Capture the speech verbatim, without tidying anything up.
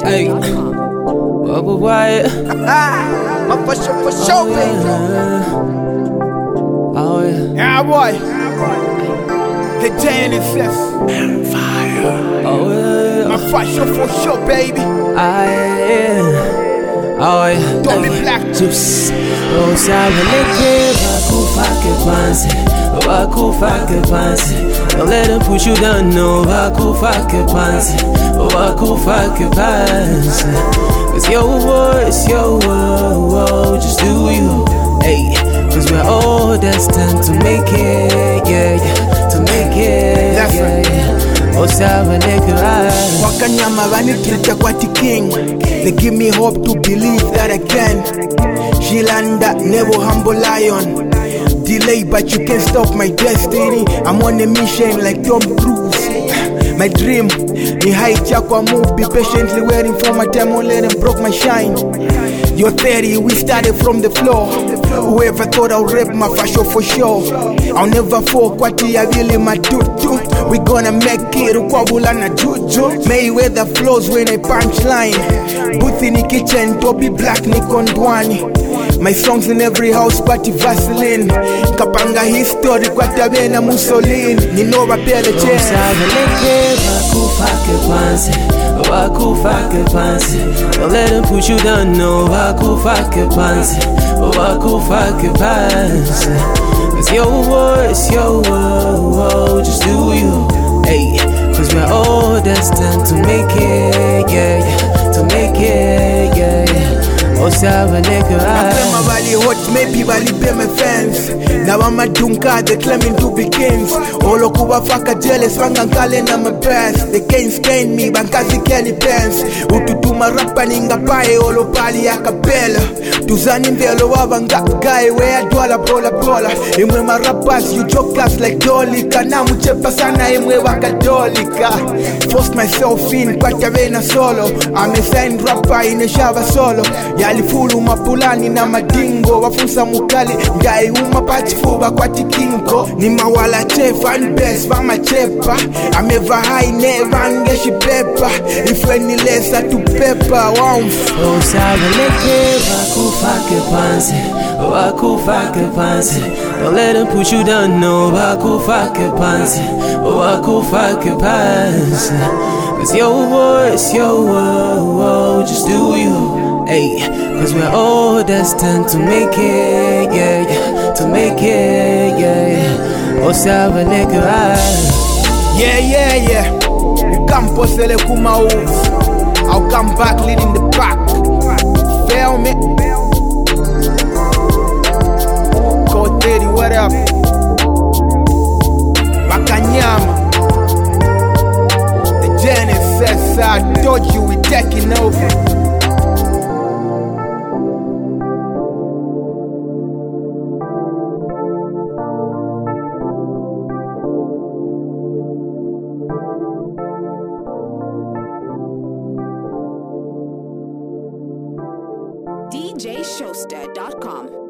Hey, what, what, what? My for sure, for sure, baby. Oh, yeah. Yeah, boy. The Genesis. Fire. Oh, yeah. My for sure, for sure, baby. Ah, yeah. Oh, yeah. Don't be black. Juice. Oh, Sabaleke, Wakufake Pansi. Wakufake Pansi. Don't let them push you down, no. Wakufake Pansi. Wakufake Pansi. It's your world, it's your world, world. Just do you. Hey, cause we're all destined to make it, yeah, yeah. To make it, That's yeah, right. yeah. Oh, Sabaleke, ah. Wakanyama vanikirita kwati king. They give me hope to believe that I can. Shilanda, never humble lion. Delay, but you can't stop my destiny. I'm on a mission like Tom Cruise. My dream, ni hijack or move. Be patiently waiting for my time, won't let them broke my shine. You're thirty, we started from the floor. Whoever thought I'll rap my fashion for sure. I'll never fall, kwati ya vile matutu. We gonna make it, ukwabula na juju. Mayweather flows when I punchline. Booth in the kitchen, Toby Black, Nikon Dwani. My songs in every house, party Vaseline. Kapanga history, kwata bena Mussolini. Ninova pele Oh, chen. Sabaleke, Wakufake Pansi. Wakufake Pansi. Don't let them put you down, no. Wakufake Pansi. Wakufake Pansi. It's your world, it's your world, world. Just do you. Hey, cause we're all destined to make it, yeah, yeah. To make it, yeah, yeah. Oh, Sabaleke, Mapema ah. bali hot, maybe bali pay my fans. Now I'm a dunka, they claiming to be kings. Olo kuba faka jealous, wangankale na my past. They can't stand me, bankazi kenny pants. Ututuma rapa ninga pae, olo pali ya kapela. Tuzani mbelo wabanga guy, where dwala bola bola. Imwe ma rappers, you jokers like Dolika. Na muchepa sana imwe waka Dolika. Forced myself in, kwata vena solo. I'm a signed rapper in a shava solo. Yalifulu mapulani na madingo. Wafunsa mukali, ngai umapachifuba kwa tikinko. Ni mawala chef and best, vama chepa. I'm ever high, never ngeshi pepa. If any lesser to pepper, wow. Oh, Sabaleke, Wakufake Pansi. Wakufake Pansi. Don't let them push you down, no. Wakufake Pansi. Wakufake Pansi. Cause your world, it's your world, world. Just do you. Hey, cause we're all destined to make it, yeah, yeah. To make it, yeah, yeah. Oh, Sabaleke, ah. Yeah, yeah, yeah. You come posele kuma moves. I'll come back leading the pack. Feel me? Go thirty, what up? Wakanyama. The Genesis, I told you we taking over. D J Showster dot com